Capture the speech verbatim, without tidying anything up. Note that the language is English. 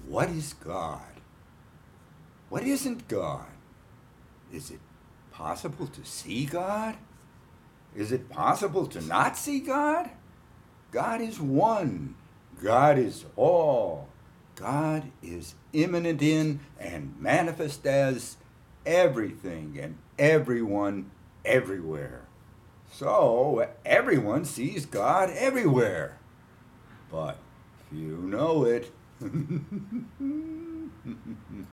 What is God? What isn't God? Is it possible to see God? Is it possible to not see God? God is one. God is all. God is immanent in and manifest as everything and everyone everywhere. So everyone sees God everywhere, but few know it.